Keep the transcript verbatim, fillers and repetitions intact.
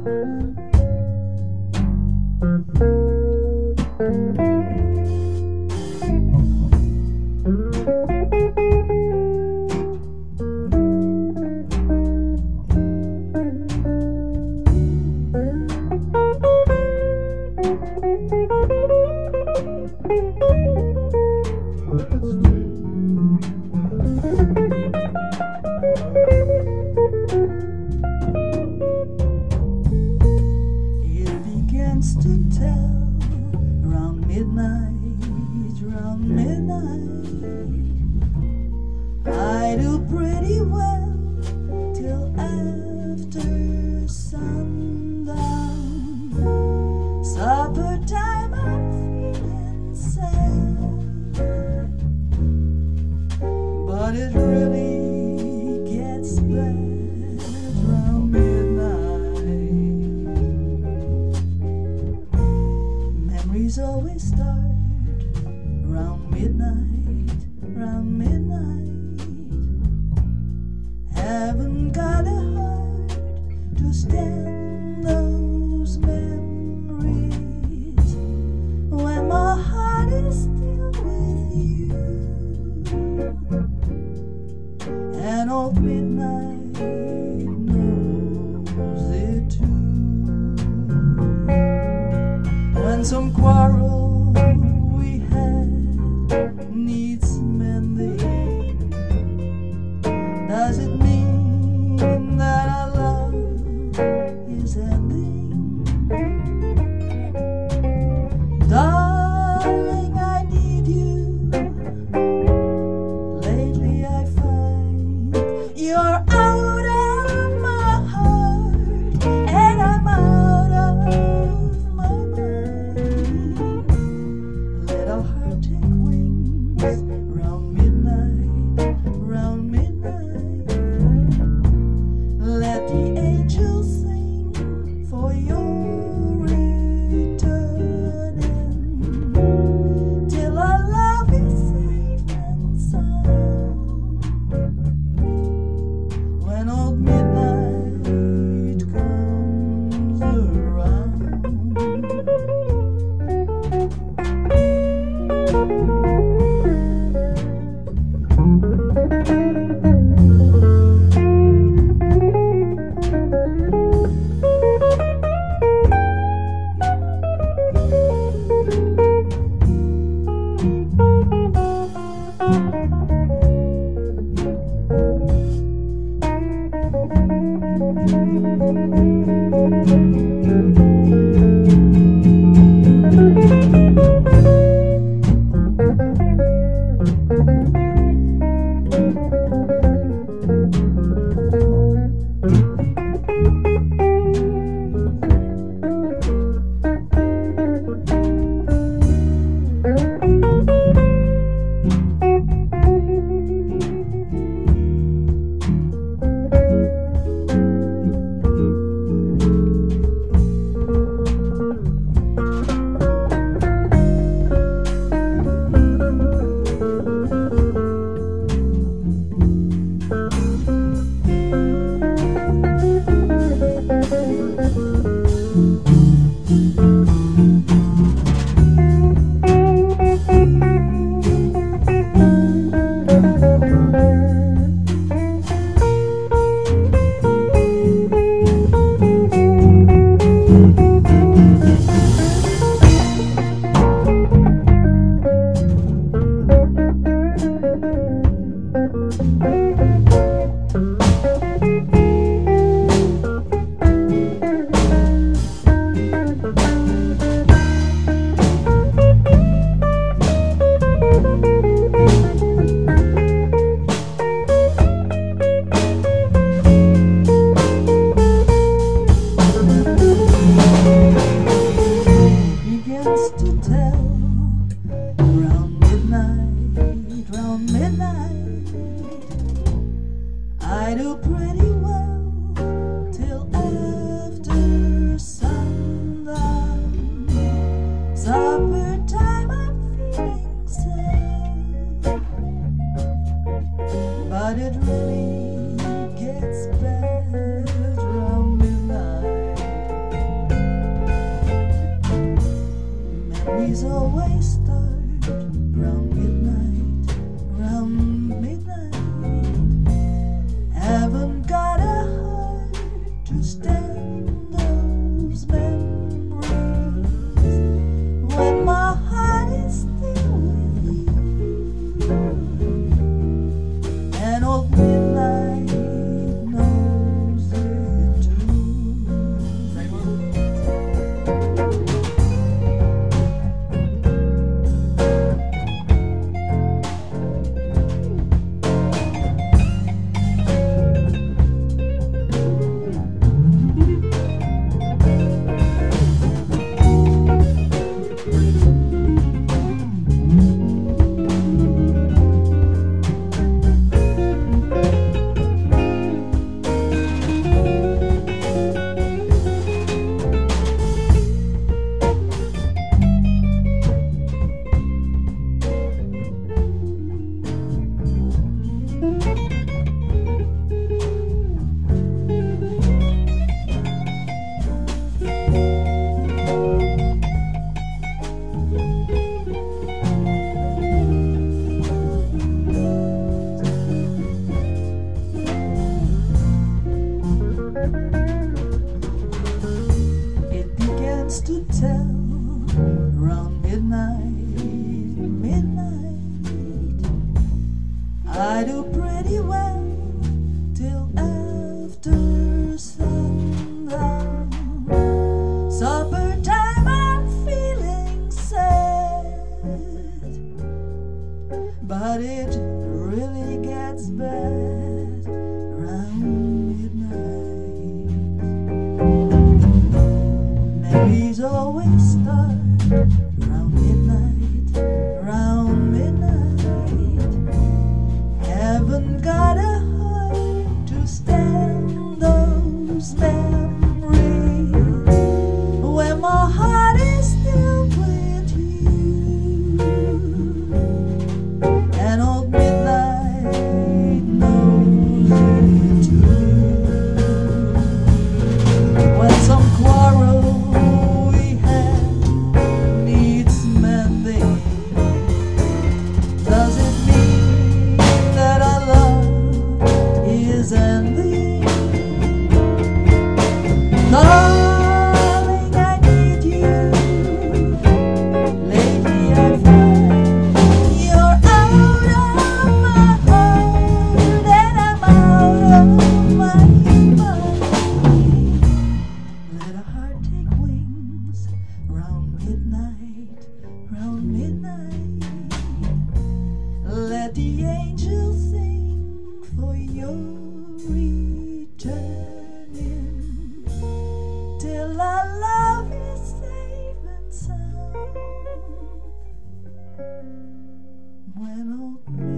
But it really gets bad around midnight. Melodies always start round midnight, round midnight. Haven't got a heart to stand those memories when my heart is still with you. And old midnight knows it too. To tell round midnight, midnight. I do pretty well till after sundown. Supper time, I'm feeling sad, but it really gets bad round midnight. Memories always start round midnight, round midnight. Haven't got a heart to stand those memories when my heart is still with you. And old midnight knows it too. When some quarrel ending. Darling, I need you. Lately I find you're out of my heart and I'm out of my mind. Let a heart take wings round midnight, round midnight. Let the angels sing for your returning till our love is safe and sound. When old